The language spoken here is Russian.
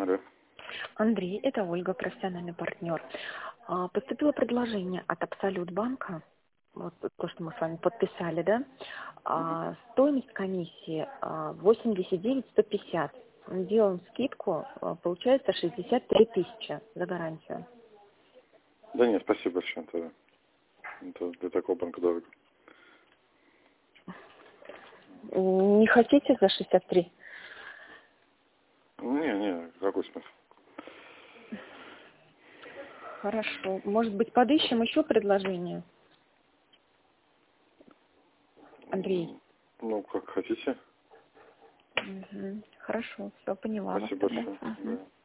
Алло. Андрей, это Ольга, профессиональный партнер. Поступило предложение от Абсолют банка, вот то, что мы с вами подписали, да? Стоимость комиссии 89 150. Делаем скидку, получается 63 тысячи за гарантию. Да нет, спасибо большое. Это для такого банка дорого. Не хотите за 63? Не, какой смысл? Хорошо. Может быть, подыщем еще предложение? Андрей. Ну, как хотите. Хорошо, все, поняла вас Спасибо тогда. большое. Да.